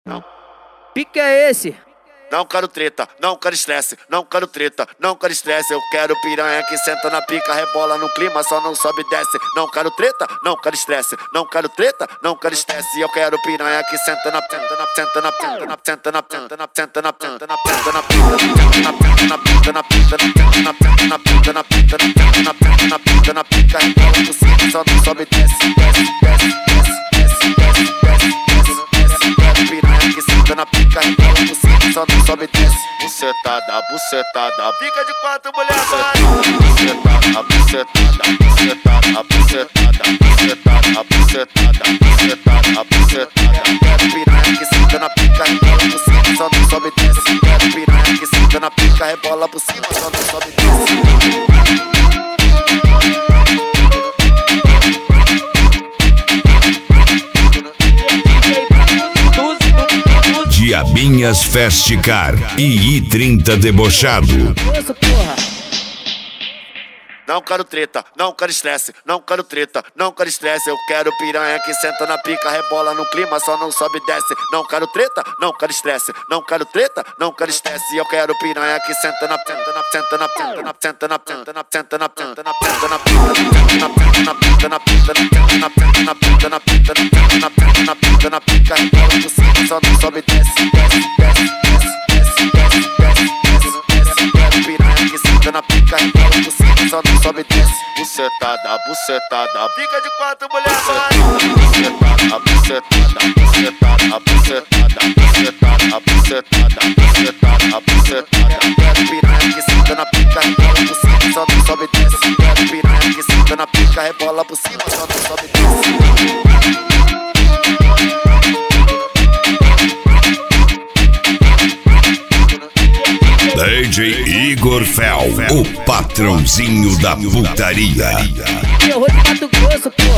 Não. Pique é esse? Não quero treta, não quero estresse, não quero treta, não quero estresse. Eu quero piranha que senta na pica, rebola no clima, só não sobe e desce. Não quero treta, não quero estresse, não quero treta, não quero estresse. Eu quero piranha que senta na senta na senta na senta na senta na senta na senta na senta na senta na senta na senta na pica, rebola no clima, só não sobe e desce, desce, desce, desce, desce, desce, desce. Quero piranha que senta na pica, rebola no clima, só não sobe e desce. Bucetada, bucetada, fica de quatro, mulher, vai. Bucetada, bucetada, bucetada, bucetada, bucetada, bucetada, bucetada, bucetada. Quero piranha que senta na pica, rebola por cima, só não sobe e desce. Quero piranha que senta na pica, rebola por cima, só não sobe e desce. Diabinhas Festicar e I30 Debochado. Não quero treta, não quero estresse, não quero treta, não quero estresse. Eu quero piranha que senta na pica, rebola no clima, só não sobe e desce. Não quero treta, não quero estresse, não quero treta, não quero estresse. Eu quero piranha que senta na senta na senta na senta na senta na senta na senta na senta na senta na senta na senta na pica, rebola por cima, só não sobe e desce, desce, desce, desce, desce, desce, desce. Quero piranha que senta na pica, rebola por cima, só não sobe e desce. Bucetada, bucetada, fica de quatro, mulher, vai. Bucetada, bucetada, bucetada, bucetada, bucetada, bucetada, bucetada, bucetada. Quero piranha que senta na pica, rebola por cima, só não sobe e desce. Quero piranha que senta na pica, rebola por cima, só não sobe e desce. DJ Igor Fel, o patrãozinho da putaria. Eu vou de Mato Grosso, pô.